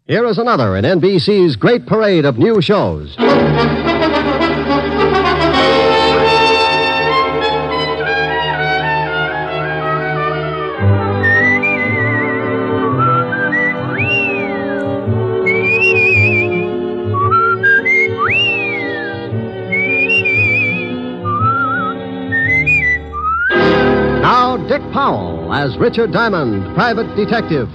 Here is another in NBC's great parade of new shows. Now, Dick Powell as Richard Diamond, private detective.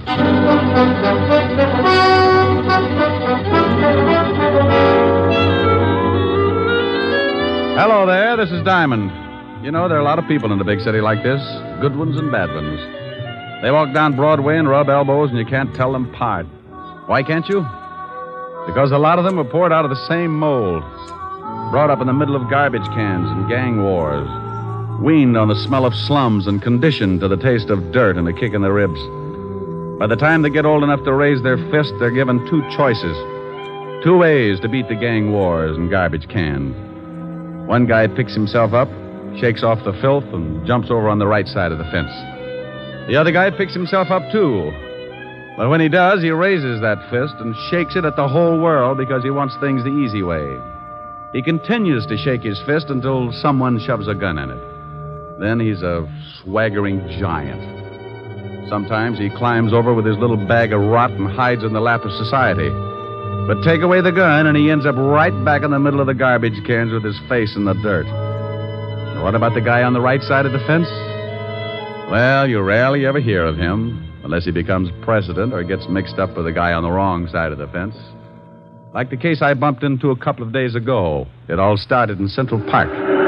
Hello there, this is Diamond. You know, there are a lot of people in a big city like this, good ones and bad ones. They walk down Broadway and rub elbows, and you can't tell them apart. Why can't you? Because a lot of them were poured out of the same mold, brought up in the middle of garbage cans and gang wars, weaned on the smell of slums and conditioned to the taste of dirt and a kick in the ribs. By the time they get old enough to raise their fist, they're given two choices, two ways to beat the gang wars and garbage cans. One guy picks himself up, shakes off the filth, and jumps over on the right side of the fence. The other guy picks himself up, too. But when he does, he raises that fist and shakes it at the whole world because he wants things the easy way. He continues to shake his fist until someone shoves a gun in it. Then he's a swaggering giant. Sometimes he climbs over with his little bag of rot and hides in the lap of society. But take away the gun, and he ends up right back in the middle of the garbage cans with his face in the dirt. And what about the guy on the right side of the fence? Well, you rarely ever hear of him, unless he becomes president or gets mixed up with the guy on the wrong side of the fence. Like the case I bumped into a couple of days ago. It all started in Central Park.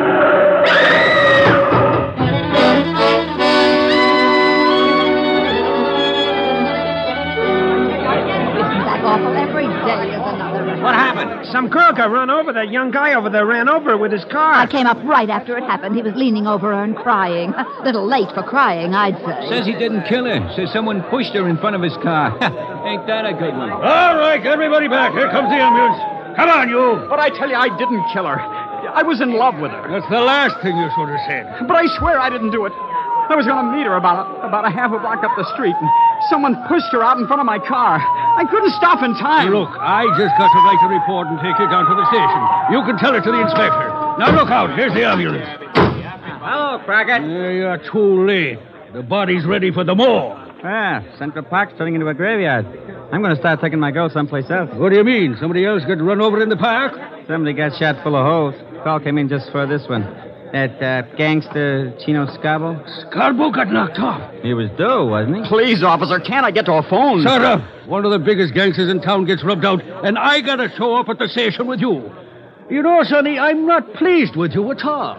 What happened? Some crook got run over. That young guy over there ran over with his car. I came up right after it happened. He was leaning over her and crying. A little late for crying, I'd say. Says he didn't kill her. Says someone pushed her in front of his car. Ain't that a good one? All right, everybody back. Here comes the ambulance. Come on, you. But I tell you, I didn't kill her. I was in love with her. That's the last thing you should have said. But I swear I didn't do it. I was going to meet her about a half a block up the street, and someone pushed her out in front of my car. I couldn't stop in time. Look, I just got to write a report and take you down to the station. You can tell it to the inspector. Now, look out. Here's the ambulance. Hello, Crockett. You're too late. The body's ready for the morgue. Ah, Central Park's turning into a graveyard. I'm going to start taking my girl someplace else. What do you mean? Somebody else got run over in the park? Somebody got shot full of holes. Call came in just for this one. That gangster Chino Scabo. Scarborough got knocked off. He was due, wasn't he? Please, officer, can't I get to a phone? Shut up. One of the biggest gangsters in town gets rubbed out, and I got to show up at the station with you. You know, Sonny, I'm not pleased with you at all.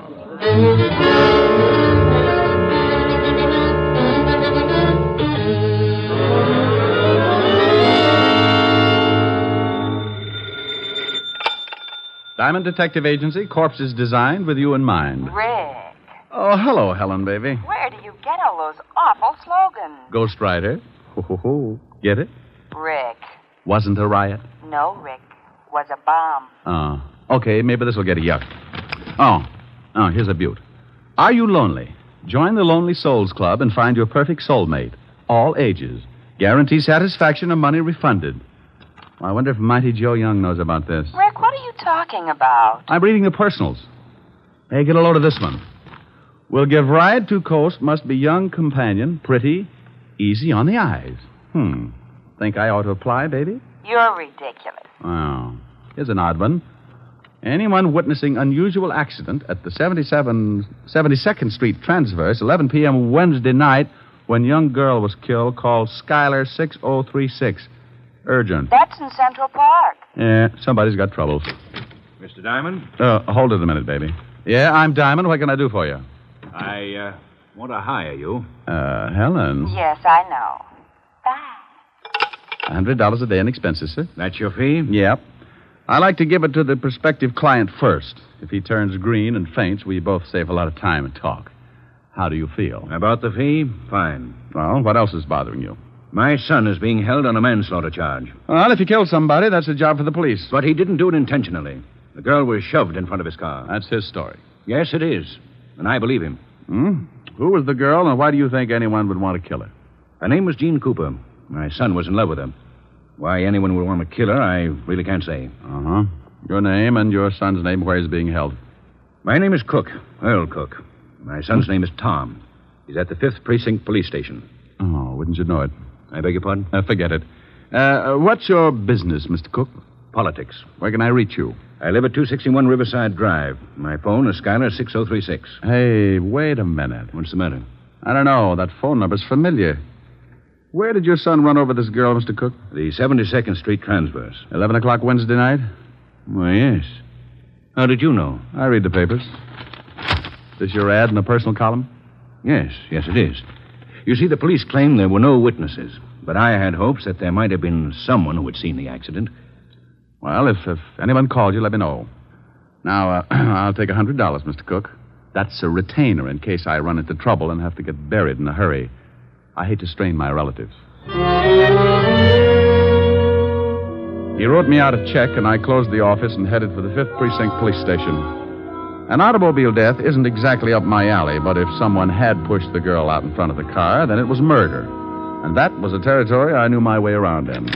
Diamond Detective Agency, corpses designed with you in mind. Rick, Oh, hello, Helen, baby. where do you get all those awful slogans? Ghost Rider. Ho, ho, ho. Get it? Rick. Wasn't a riot. No, Rick. Was a bomb. Okay, maybe this will get a yuck. Oh, here's a beaut. Are you lonely? Join the Lonely Souls Club and find your perfect soulmate. All ages. Guarantee satisfaction and money refunded. I wonder if Mighty Joe Young knows about this. Rick, what are you talking about? I'm reading the personals. Hey, get a load of this one. Will give ride to coast, must be young companion, pretty, easy on the eyes. Think I ought to apply, baby? You're ridiculous. Oh, here's an odd one. Anyone witnessing unusual accident at the 72nd Street Transverse, 11 p.m. Wednesday night, when young girl was killed, call Skylar 6036. Urgent. That's in Central Park. Yeah, somebody's got troubles. Mr. Diamond? Hold it a minute, baby. Yeah, I'm Diamond. What can I do for you? I want to hire you. Helen. Yes, I know. Bye. $100 a day in expenses, sir. That's your fee? Yep. I like to give it to the prospective client first. If he turns green and faints, we both save a lot of time and talk. How do you feel? About the fee? Fine. Well, what else is bothering you? My son is being held on a manslaughter charge. Well, if you killed somebody, that's a job for the police. But he didn't do it intentionally. The girl was shoved in front of his car. That's his story. Yes, it is. And I believe him. Who was the girl, and why do you think anyone would want to kill her? Her name was Jean Cooper. My son was in love with her. Why anyone would want to kill her, I really can't say. Uh-huh. Your name and your son's name, where he's being held. My name is Cook, Earl Cook. My son's name is Tom. He's at the 5th Precinct Police Station. Oh, wouldn't you know it? I beg your pardon? Forget it. What's your business, Mr. Cook? Politics. Where can I reach you? I live at 261 Riverside Drive. My phone is Skylar 6036. Hey, wait a minute. What's the matter? I don't know. That phone number's familiar. Where did your son run over this girl, Mr. Cook? The 72nd Street Transverse. 11 o'clock Wednesday night? Why, yes. How did you know? I read the papers. This your ad in the personal column? Yes, it is. You see, the police claim there were no witnesses, but I had hopes that there might have been someone who had seen the accident. Well, if anyone called you, let me know. Now, I'll take $100, Mr. Cook. That's a retainer in case I run into trouble and have to get buried in a hurry. I hate to strain my relatives. He wrote me out a check, and I closed the office and headed for the 5th Precinct Police Station. An automobile death isn't exactly up my alley, but if someone had pushed the girl out in front of the car, then it was murder. And that was a territory I knew my way around in.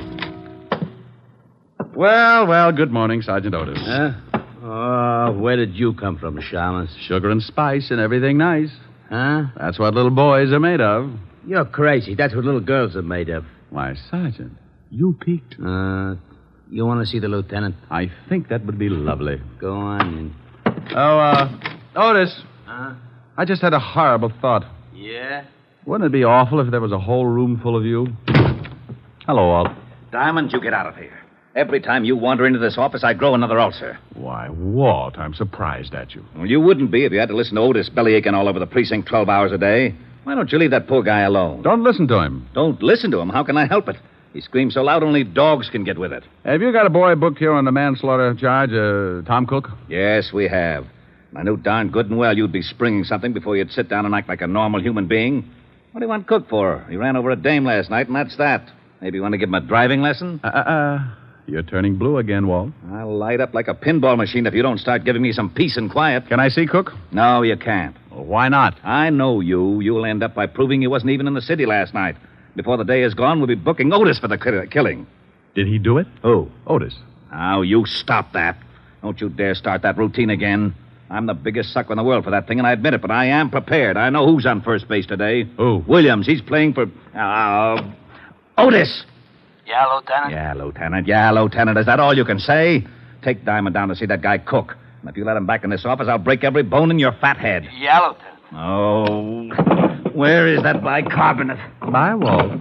Well, good morning, Sergeant Otis. Huh? Oh, where did you come from, Shamus? Sugar and spice and everything nice. Huh? That's what little boys are made of. You're crazy. That's what little girls are made of. Why, Sergeant, you peeked. You want to see the lieutenant? I think that would be lovely. Go on in. Oh, Otis. Huh? I just had a horrible thought. Yeah? Wouldn't it be awful if there was a whole room full of you? Hello, Walt. Diamond, you get out of here. Every time you wander into this office, I grow another ulcer. Why, Walt, I'm surprised at you. Well, you wouldn't be if you had to listen to Otis bellyaching all over the precinct 12 hours a day. Why don't you leave that poor guy alone? Don't listen to him. Don't listen to him. How can I help it? He screams so loud only dogs can get with it. Have you got a boy booked here on the manslaughter charge, Tom Cook? Yes, we have. I knew darn good and well you'd be springing something before you'd sit down and act like a normal human being. What do you want Cook for? He ran over a dame last night, and that's that. Maybe you want to give him a driving lesson? You're turning blue again, Walt. I'll light up like a pinball machine if you don't start giving me some peace and quiet. Can I see Cook? No, you can't. Well, why not? I know you. You'll end up by proving he wasn't even in the city last night. Before the day is gone, we'll be booking Otis for the killing. Did he do it? Who? Otis. Now, you stop that. Don't you dare start that routine again. I'm the biggest sucker in the world for that thing, and I admit it, but I am prepared. I know who's on first base today. Who? Williams. He's playing for... Otis! Yeah, Lieutenant? Yeah, Lieutenant. Is that all you can say? Take Diamond down to see that guy Cook. And if you let him back in this office, I'll break every bone in your fat head. Yeah, Lieutenant. Oh, where is that bicarbonate? Bye, Walt.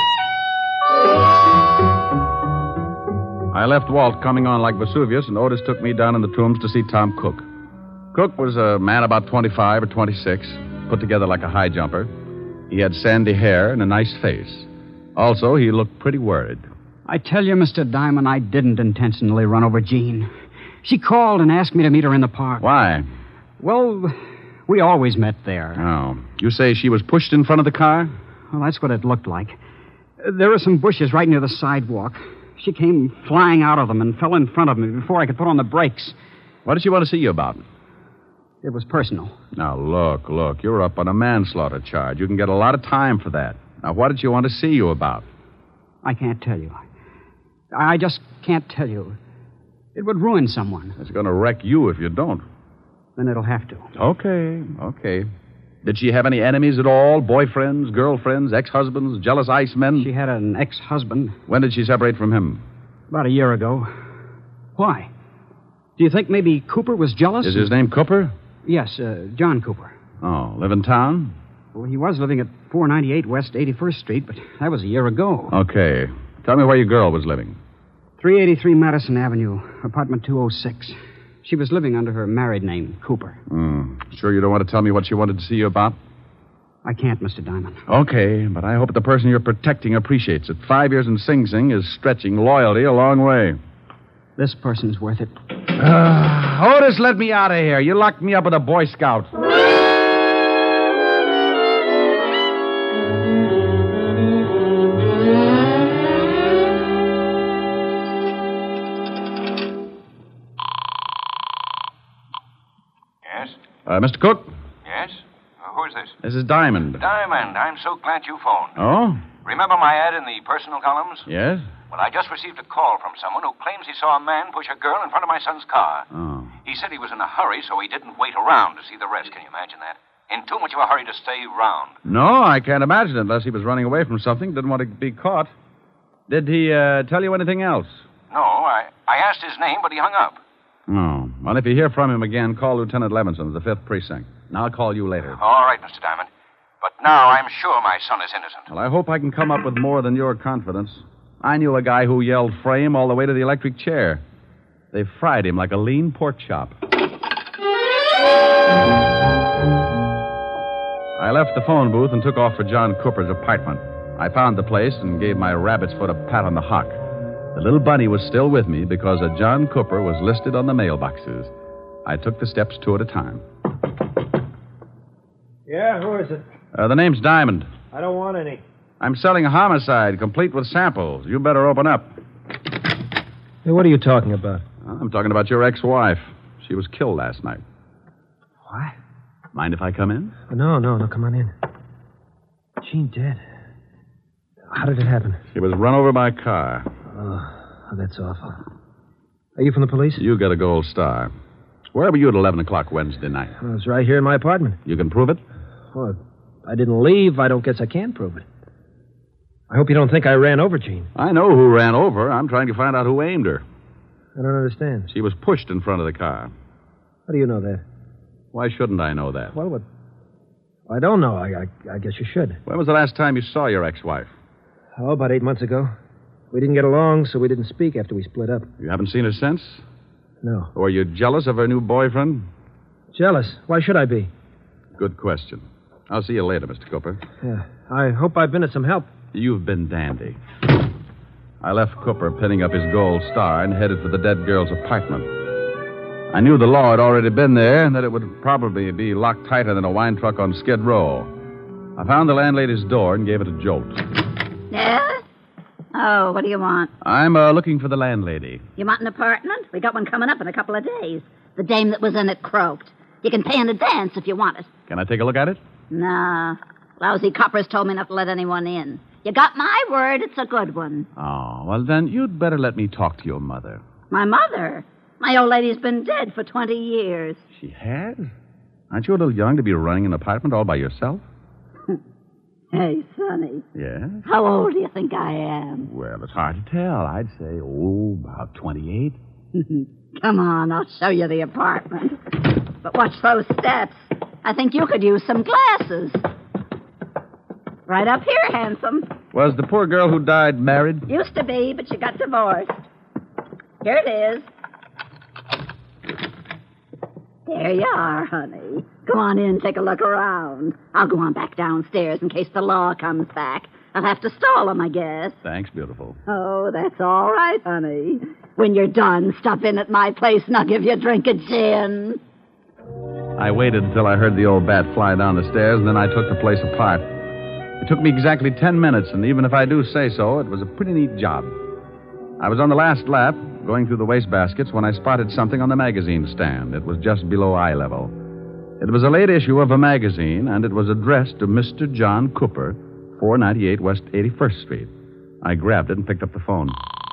I left Walt coming on like Vesuvius, and Otis took me down in the tombs to see Tom Cook. Cook was a man about 25 or 26, put together like a high jumper. He had sandy hair and a nice face. Also, he looked pretty worried. I tell you, Mr. Diamond, I didn't intentionally run over Jean. She called and asked me to meet her in the park. Why? Well, we always met there. Oh. You say she was pushed in front of the car? Well, that's what it looked like. There were some bushes right near the sidewalk. She came flying out of them and fell in front of me before I could put on the brakes. What did she want to see you about? It was personal. Now, look. You're up on a manslaughter charge. You can get a lot of time for that. Now, what did she want to see you about? I can't tell you. I just can't tell you. It would ruin someone. It's going to wreck you if you don't. Then it'll have to. Okay. Did she have any enemies at all? Boyfriends, girlfriends, ex-husbands, jealous icemen? She had an ex-husband. When did she separate from him? About a year ago. Why? Do you think maybe Cooper was jealous? Is his name Cooper? Yes, John Cooper. Oh, live in town? Well, he was living at 498 West 81st Street, but that was a year ago. Okay. Tell me where your girl was living. 383 Madison Avenue, apartment 206. She was living under her married name, Cooper. Sure you don't want to tell me what she wanted to see you about? I can't, Mr. Diamond. Okay, but I hope the person you're protecting appreciates it. 5 years in Sing Sing is stretching loyalty a long way. This person's worth it. Otis, let me out of here. You locked me up with a Boy Scout. Yes? Mr. Cook? Yes? Who's this? This is Diamond. Diamond. I'm so glad you phoned. Oh? Remember my ad in the personal columns? Yes? Well, But I just received a call from someone who claims he saw a man push a girl in front of my son's car. Oh. He said he was in a hurry, so he didn't wait around to see the rest. Can you imagine that? In too much of a hurry to stay round. No, I can't imagine it unless he was running away from something, didn't want to be caught. Did he tell you anything else? No, I asked his name, but he hung up. Oh. Well, if you hear from him again, call Lieutenant Levinson of the 5th Precinct. And I'll call you later. All right, Mr. Diamond. But now I'm sure my son is innocent. Well, I hope I can come up with more than your confidence. I knew a guy who yelled frame all the way to the electric chair. They fried him like a lean pork chop. I left the phone booth and took off for John Cooper's apartment. I found the place and gave my rabbit's foot a pat on the hock. The little bunny was still with me because a John Cooper was listed on the mailboxes. I took the steps two at a time. Yeah, who is it? The name's Diamond. I don't want any. I'm selling a homicide, complete with samples. You better open up. Hey, what are you talking about? I'm talking about your ex-wife. She was killed last night. What? Mind if I come in? No, come on in. Jean dead. How did it happen? She was run over by a car. Oh, that's awful. Are you from the police? You got a gold star. Where were you at 11 o'clock Wednesday night? I was right here in my apartment. You can prove it? Well, I didn't leave. I don't guess I can prove it. I hope you don't think I ran over Jean. I know who ran over. I'm trying to find out who aimed her. I don't understand. She was pushed in front of the car. How do you know that? Why shouldn't I know that? Well, what? I don't know. I guess you should. When was the last time you saw your ex-wife? Oh, about 8 months ago. We didn't get along, so we didn't speak after we split up. You haven't seen her since? No. Or are you jealous of her new boyfriend? Jealous? Why should I be? Good question. I'll see you later, Mr. Cooper. Yeah. I hope I've been of some help. You've been dandy. I left Cooper pinning up his gold star and headed for the dead girl's apartment. I knew the law had already been there and that it would probably be locked tighter than a wine truck on Skid Row. I found the landlady's door and gave it a jolt. Yes? Oh, what do you want? I'm looking for the landlady. You want an apartment? We got one coming up in a couple of days. The dame that was in it croaked. You can pay in advance if you want it. Can I take a look at it? Nah. Lousy coppers told me not to let anyone in. You got my word, it's a good one. Oh, well, then you'd better let me talk to your mother. My mother? My old lady's been dead for 20 years. She has? Aren't you a little young to be running an apartment all by yourself? Hey, Sonny. Yes? How old do you think I am? Well, it's hard to tell. I'd say, about 28. Come on, I'll show you the apartment. But watch those steps. I think you could use some glasses. Right up here, handsome. Was the poor girl who died married? Used to be, but she got divorced. Here it is. There you are, honey. Go on in, take a look around. I'll go on back downstairs in case the law comes back. I'll have to stall him, I guess. Thanks, beautiful. Oh, that's all right, honey. When you're done, stop in at my place and I'll give you a drink of gin. I waited until I heard the old bat fly down the stairs, and then I took the place apart. It took me exactly 10 minutes, and even if I do say so, it was a pretty neat job. I was on the last lap, going through the wastebaskets, when I spotted something on the magazine stand. It was just below eye level. It was a late issue of a magazine, and it was addressed to Mr. John Cooper, 498 West 81st Street. I grabbed it and picked up the phone.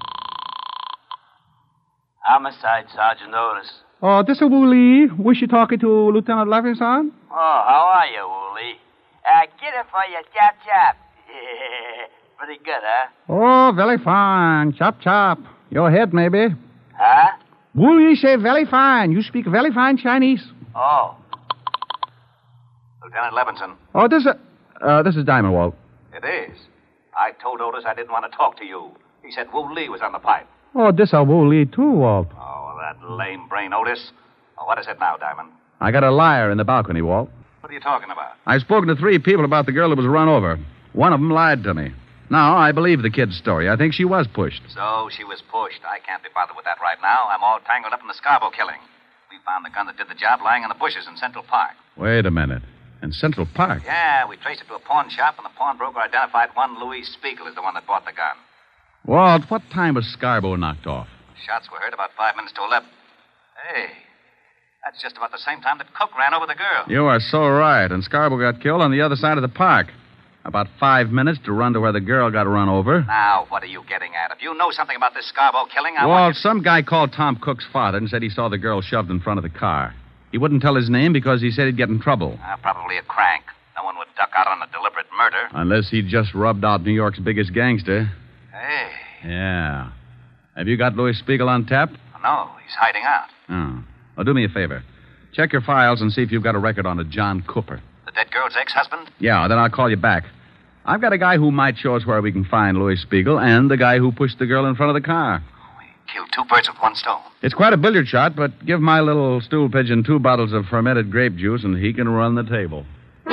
Homicide, Sergeant Otis. Oh, this is Woolley. Was you talking to Lieutenant Levinson? Oh, how are you, Woolley? Get it for you, chop chop. Pretty good, huh? Oh, very fine. Chop, chop. Your head, maybe. Huh? Woolley say very fine. You speak very fine Chinese. Oh. Lieutenant Levinson. Oh, this is Diamond, Walt. It is. I told Otis I didn't want to talk to you. He said Wu Lee was on the pipe. Oh, this is Woolley, too, Walt. Oh, that lame brain, Otis. Oh, what is it now, Diamond? I got a liar in the balcony, Walt. What are you talking about? I've spoken to 3 people about the girl who was run over. One of them lied to me. Now, I believe the kid's story. I think she was pushed. So she was pushed. I can't be bothered with that right now. I'm all tangled up in the Scarborough killing. We found the gun that did the job lying in the bushes in Central Park. Wait a minute. In Central Park? Yeah, we traced it to a pawn shop, and the pawnbroker identified one Louis Spiegel as the one that bought the gun. Walt, what time was Scarborough knocked off? Shots were heard about 5 minutes to 11. Hey, that's just about the same time that Cook ran over the girl. You are so right. And Scarborough got killed on the other side of the park. About 5 minutes to run to where the girl got run over. Now, what are you getting at? If you know something about this Scarborough killing, I Walt, want you... some guy called Tom Cook's father and said he saw the girl shoved in front of the car. He wouldn't tell his name because he said he'd get in trouble. Probably a crank. No one would duck out on a deliberate murder. Unless he just rubbed out New York's biggest gangster. Hey. Yeah. Have you got Louis Spiegel on tap? No, he's hiding out. Oh. Well, do me a favor. Check your files and see if you've got a record on a John Cooper. The dead girl's ex-husband? Yeah, then I'll call you back. I've got a guy who might show us where we can find Louis Spiegel and the guy who pushed the girl in front of the car. Killed two birds with one stone. It's quite a billiard shot, but give my little stool pigeon 2 bottles of fermented grape juice and he can run the table.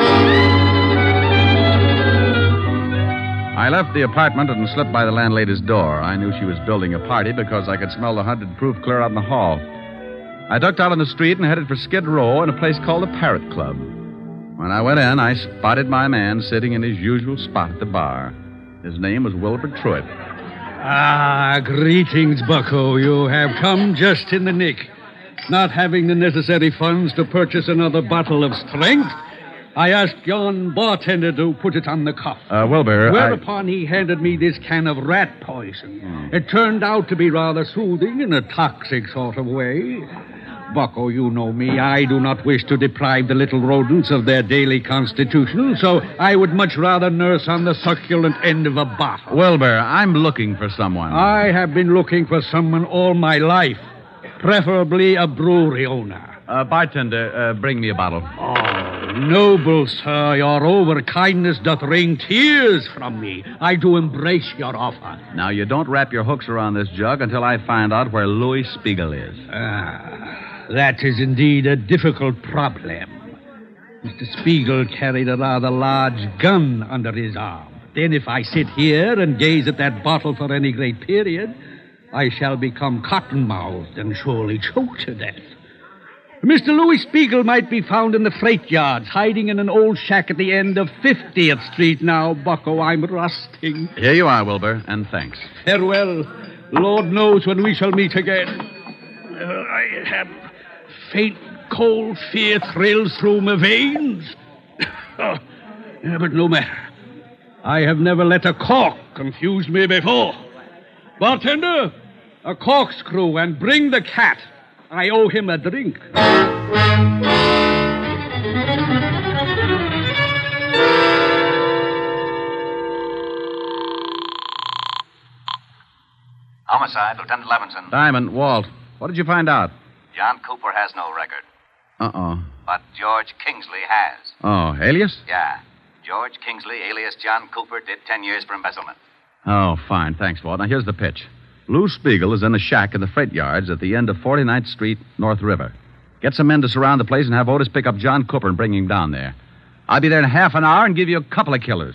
I left the apartment and slipped by the landlady's door. I knew she was building a party because I could smell the 100 proof clear out in the hall. I ducked out on the street and headed for Skid Row in a place called the Parrot Club. When I went in, I spotted my man sitting in his usual spot at the bar. His name was Wilbur Truitt. Ah, greetings, Bucko. You have come just in the nick. Not having the necessary funds to purchase another bottle of strength, I asked yon bartender to put it on the cuff. Wilbur, Whereupon he handed me this can of rat poison. It turned out to be rather soothing in a toxic sort of way. Bucko, you know me. I do not wish to deprive the little rodents of their daily constitution, so I would much rather nurse on the succulent end of a bottle. Wilbur, I'm looking for someone. I have been looking for someone all my life, preferably a brewery owner. Bartender, bring me a bottle. Oh, noble sir, your overkindness doth wring tears from me. I do embrace your offer. Now, you don't wrap your hooks around this jug until I find out where Louis Spiegel is. That is indeed a difficult problem. Mr. Spiegel carried a rather large gun under his arm. Then if I sit here and gaze at that bottle for any great period, I shall become cotton-mouthed and surely choke to death. Mr. Louis Spiegel might be found in the freight yards, hiding in an old shack at the end of 50th Street now. Bucko, I'm rusting. Here you are, Wilbur, and thanks. Farewell. Lord knows when we shall meet again. I have faint, cold fear thrills through my veins. But no matter. I have never let a cork confuse me before. Bartender, a corkscrew and bring the cat. I owe him a drink. Homicide, Lieutenant Levinson. Diamond, Walt, what did you find out? John Cooper has no record. Uh-oh. But George Kingsley has. Oh, alias? Yeah. George Kingsley, alias John Cooper, did 10 years for embezzlement. Oh, fine. Thanks, Walt. Now, here's the pitch. Lou Spiegel is in a shack in the freight yards at the end of 49th Street, North River. Get some men to surround the place and have Otis pick up John Cooper and bring him down there. I'll be there in half an hour and give you a couple of killers.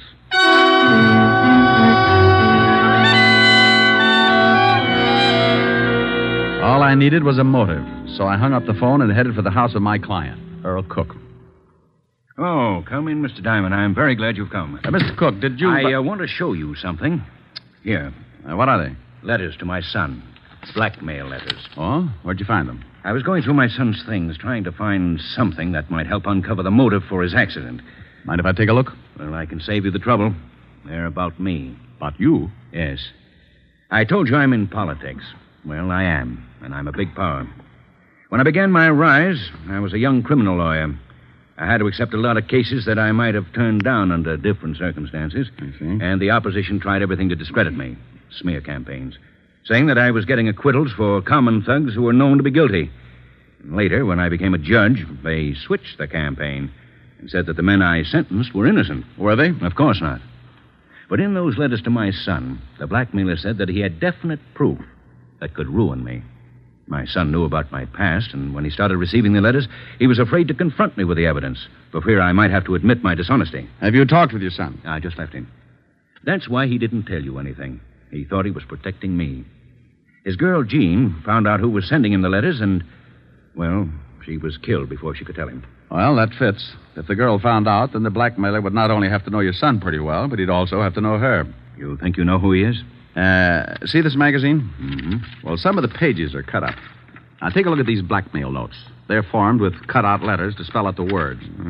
All I needed was a motive, so I hung up the phone and headed for the house of my client, Earl Cook. Oh, come in, Mr. Diamond. I'm very glad you've come. Mr. Cook, did you... I want to show you something. Here. What are they? Letters to my son. Blackmail letters. Oh? Where'd you find them? I was going through my son's things, trying to find something that might help uncover the motive for his accident. Mind if I take a look? Well, I can save you the trouble. They're about me. About you? Yes. I told you I'm in politics. Well, I am, and I'm a big power. When I began my rise, I was a young criminal lawyer. I had to accept a lot of cases that I might have turned down under different circumstances. I see. And the opposition tried everything to discredit me. Smear campaigns. Saying that I was getting acquittals for common thugs who were known to be guilty. And later, when I became a judge, they switched the campaign and said that the men I sentenced were innocent. Were they? Of course not. But in those letters to my son, the blackmailer said that he had definite proof that could ruin me. My son knew about my past, and when he started receiving the letters, he was afraid to confront me with the evidence, for fear I might have to admit my dishonesty. Have you talked with your son? I just left him. That's why he didn't tell you anything. He thought he was protecting me. His girl, Jean, found out who was sending him the letters, and, well, she was killed before she could tell him. Well, that fits. If the girl found out, then the blackmailer would not only have to know your son pretty well, but he'd also have to know her. You think you know who he is? See this magazine? Mm-hmm. Well, some of the pages are cut up. Now, take a look at these blackmail notes. They're formed with cut-out letters to spell out the words.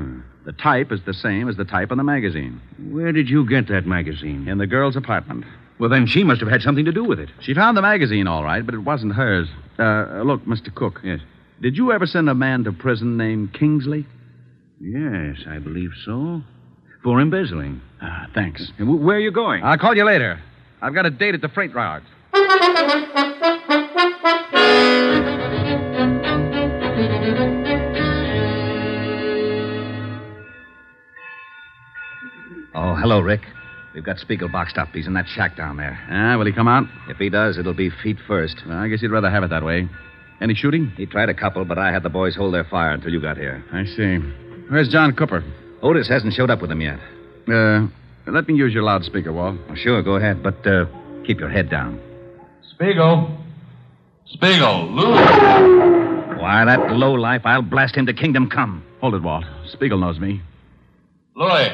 The type is the same as the type on the magazine. Where did you get that magazine? In the girl's apartment. Well, then she must have had something to do with it. She found the magazine, all right, but it wasn't hers. Look, Mr. Cook. Yes. Did you ever send a man to prison named Kingsley? Yes, I believe so. For embezzling. Thanks. Where are you going? I'll call you later. I've got a date at the freight yard. Oh, hello, Rick. We've got Spiegel boxed up. He's in that shack down there. Will he come out? If he does, it'll be feet first. Well, I guess he'd rather have it that way. Any shooting? He tried a couple, but I had the boys hold their fire until you got here. I see. Where's John Cooper? Otis hasn't showed up with him yet. Let me use your loudspeaker, Walt. Oh, sure, go ahead, but keep your head down. Spiegel, Lou. Why, that lowlife, I'll blast him to kingdom come. Hold it, Walt. Spiegel knows me. Louis,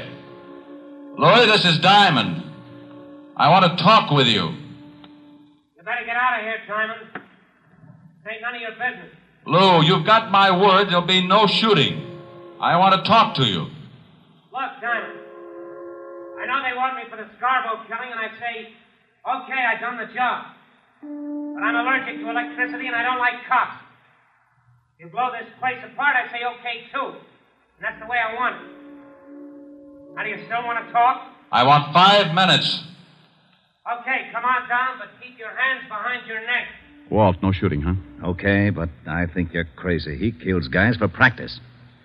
this is Diamond. I want to talk with you. You better get out of here, Diamond. This ain't none of your business. Lou, you've got my word there'll be no shooting. I want to talk to you. Look, Diamond, I know they want me for the Scarborough killing, and I say, okay, I done the job. But I'm allergic to electricity, and I don't like cops. If you blow this place apart, I say okay, too. And that's the way I want it. Now, do you still want to talk? I want 5 minutes. Okay, come on down, but keep your hands behind your neck. Walt, no shooting, huh? Okay, but I think you're crazy. He kills guys for practice.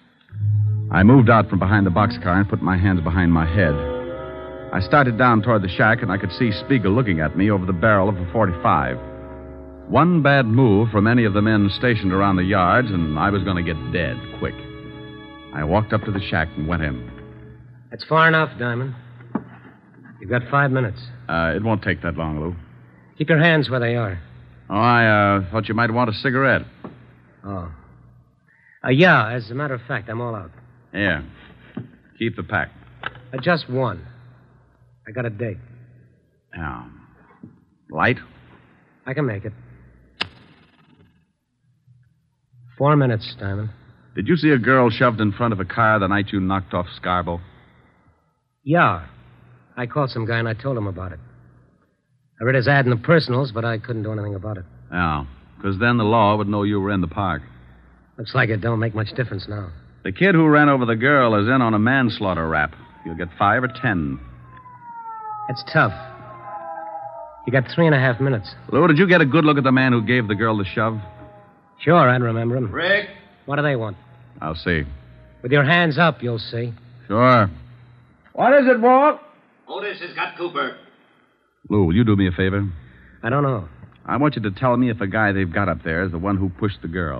I moved out from behind the boxcar and put my hands behind my head. I started down toward the shack, and I could see Spiegel looking at me over the barrel of a .45. One bad move from any of the men stationed around the yards, and I was going to get dead quick. I walked up to the shack and went in. That's far enough, Diamond. You've got 5 minutes. It won't take that long, Lou. Keep your hands where they are. Oh, I thought you might want a cigarette. Oh. Yeah, as a matter of fact, I'm all out. Yeah. Keep the pack. Just one. I got a date. Yeah. Light? I can make it. 4 minutes, Diamond. Did you see a girl shoved in front of a car the night you knocked off Scarborough? Yeah. I called some guy and I told him about it. I read his ad in the personals, but I couldn't do anything about it. Yeah, because then the law would know you were in the park. Looks like it don't make much difference now. The kid who ran over the girl is in on a manslaughter rap. You'll get 5 or 10. It's tough. You got 3.5 minutes. Lou, did you get a good look at the man who gave the girl the shove? Sure, I'd remember him. Rick? What do they want? I'll see. With your hands up, you'll see. Sure. What is it, Walt? Otis has got Cooper. Lou, will you do me a favor? I don't know. I want you to tell me if the guy they've got up there is the one who pushed the girl.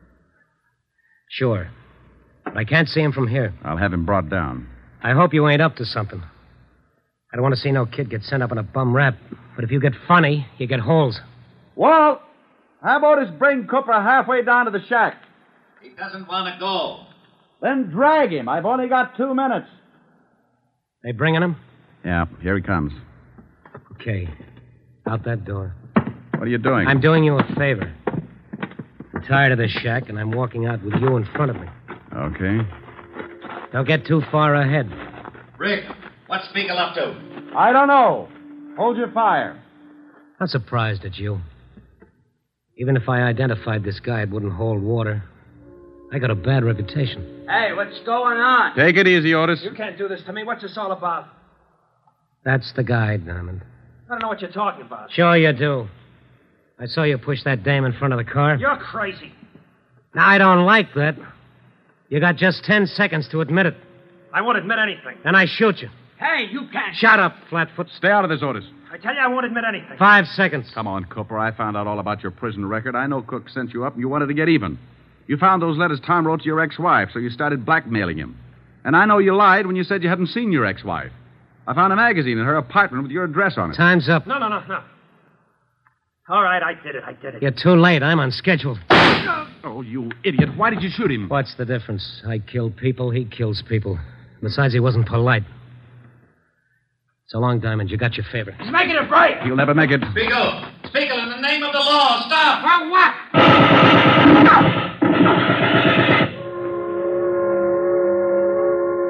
Sure. But I can't see him from here. I'll have him brought down. I hope you ain't up to something. I don't want to see no kid get sent up on a bum rap. But if you get funny, you get holes. Walt, how about us bring Cooper halfway down to the shack? He doesn't want to go. Then drag him. I've only got 2 minutes. They bringing him? Yeah, here he comes. Okay. Out that door. What are you doing? I'm doing you a favor. I'm tired of this shack, and I'm walking out with you in front of me. Okay. Don't get too far ahead. Rick, what's Spiegel up to? I don't know. Hold your fire. I'm surprised at you. Even if I identified this guy, it wouldn't hold water. I got a bad reputation. Hey, what's going on? Take it easy, Otis. You can't do this to me. What's this all about? That's the guy, Diamond. I don't know what you're talking about. Sure you do. I saw you push that dame in front of the car. You're crazy. Now, I don't like that. You got just 10 seconds to admit it. I won't admit anything. Then I shoot you. Hey, you can't. Shut up, Flatfoot. Stay out of this, Otis. I tell you, I won't admit anything. 5 seconds. Come on, Cooper. I found out all about your prison record. I know Cook sent you up and you wanted to get even. You found those letters Tom wrote to your ex-wife, so you started blackmailing him. And I know you lied when you said you hadn't seen your ex-wife. I found a magazine in her apartment with your address on it. Time's up. No. All right, I did it. You're too late. I'm on schedule. Oh, you idiot. Why did you shoot him? What's the difference? I kill people, he kills people. Besides, he wasn't polite. So long, Diamond. You got your favor. He's making a break. You'll never make it. Spiegel, in the name of the law, stop. For what?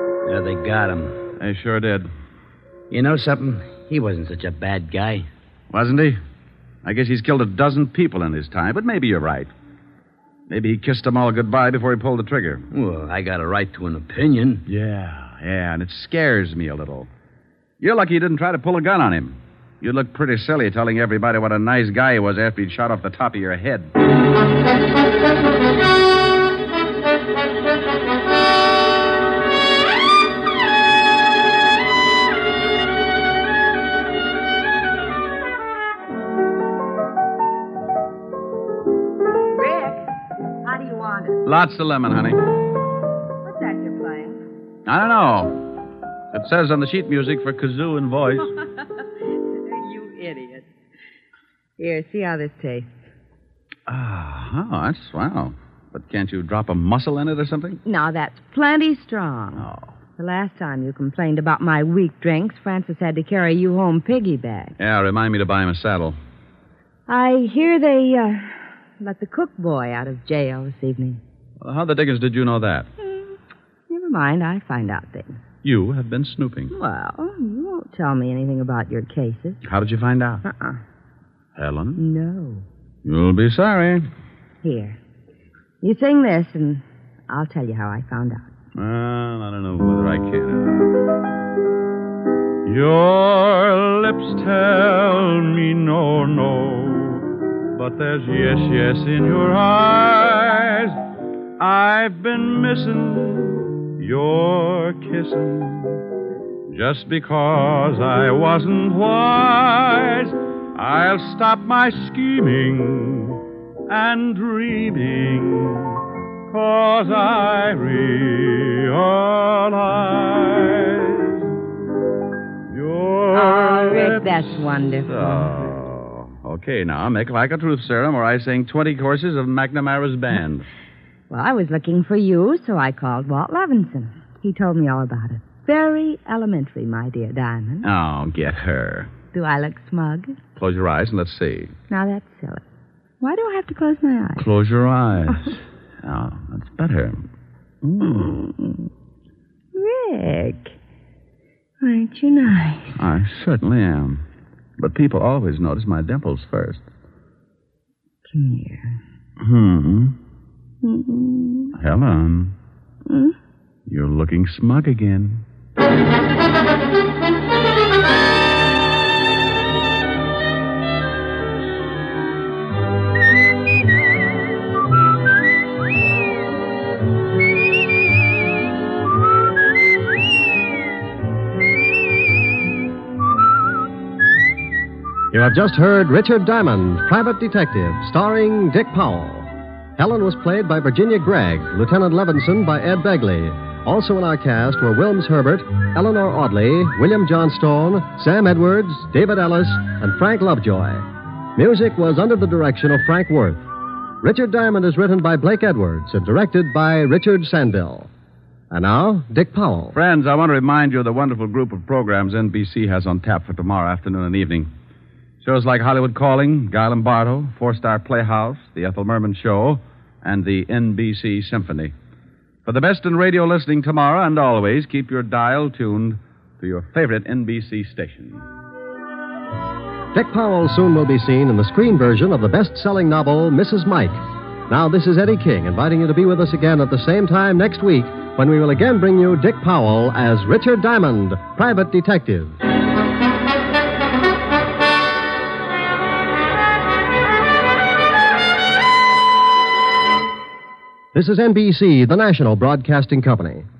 got him. They sure did. You know something? He wasn't such a bad guy. Wasn't he? I guess he's killed a dozen people in his time, but maybe you're right. Maybe he kissed them all goodbye before he pulled the trigger. Well, I got a right to an opinion. Yeah, and it scares me a little. You're lucky you didn't try to pull a gun on him. You'd look pretty silly telling everybody what a nice guy he was after he'd shot off the top of your head. Lots of lemon, honey. What's that you're playing? I don't know. It says on the sheet music for kazoo and voice. You idiot. Here, see how this tastes. That's swell. But can't you drop a mussel in it or something? Now, that's plenty strong. Oh. The last time you complained about my weak drinks, Francis had to carry you home piggyback. Yeah, remind me to buy him a saddle. I hear they let the cook boy out of jail this evening. Well, how the dickens did you know that? Never mind, I find out things. You have been snooping. Well, you won't tell me anything about your cases. How did you find out? Helen? No. You'll be sorry. Here. You sing this, and I'll tell you how I found out. Well, I don't know whether I can. Your lips tell me no, no, but there's yes, yes in your eyes. I've been missing your kissing just because I wasn't wise. I'll stop my scheming and dreaming, 'cause I realize your Rick, lips. that's wonderful. Oh, okay, now make like a truth serum where I sing 20 courses of McNamara's band. Well, I was looking for you, so I called Walt Levinson. He told me all about it. Very elementary, my dear Diamond. Oh, get her. Do I look smug? Close your eyes and let's see. Now, that's silly. Why do I have to close my eyes? Close your eyes. Oh, that's better. Rick, aren't you nice? I certainly am. But people always notice my dimples first. Come here. Helen. You're looking smug again. You have just heard Richard Diamond, Private Detective, starring Dick Powell. Helen was played by Virginia Gregg, Lieutenant Levinson by Ed Begley. Also in our cast were Wilms Herbert, Eleanor Audley, William Johnstone, Sam Edwards, David Ellis, and Frank Lovejoy. Music was under the direction of Frank Worth. Richard Diamond is written by Blake Edwards and directed by Richard Sandell. And now, Dick Powell. Friends, I want to remind you of the wonderful group of programs NBC has on tap for tomorrow afternoon and evening. Shows like Hollywood Calling, Guy Lombardo, Four-Star Playhouse, The Ethel Merman Show, and the NBC Symphony. For the best in radio listening tomorrow and always, keep your dial tuned to your favorite NBC station. Dick Powell soon will be seen in the screen version of the best-selling novel, Mrs. Mike. Now, this is Eddie King inviting you to be with us again at the same time next week when we will again bring you Dick Powell as Richard Diamond, Private Detective. This is NBC, the national broadcasting company.